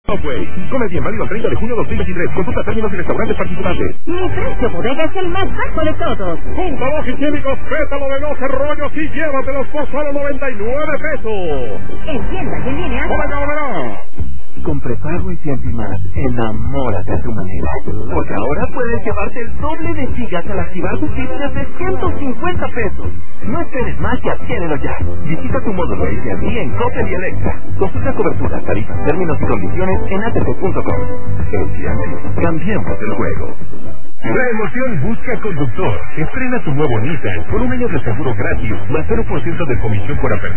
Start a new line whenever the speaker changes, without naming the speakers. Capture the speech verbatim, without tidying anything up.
Subway. Come bien, válido el treinta de junio de dos mil veintitrés. Consulta términos y restaurantes participantes.
Mi precio bodega es el más bajo de todos.
Junta dos higiénicos, pétalo de doce rollos y llévatelos por solo noventa y nueve pesos.
Entienda que viene a...
¡Bodega Oberá!
Con prepago y Cianti Más, enamórate a tu manera. Porque ahora puedes llevarte el doble de gigas al activar tu chip de ciento cincuenta pesos. No esperes más y adquiérelo ya. Visita tu módulo A T and T en Coppel y Alexa. Consulta cobertura, tarifas, términos y condiciones en a t p punto com. A T and T, cambiemos el juego.
La emoción busca conductor. Estrena tu nuevo Nissan con un año de seguro gratis, más cero por ciento de comisión por apertura.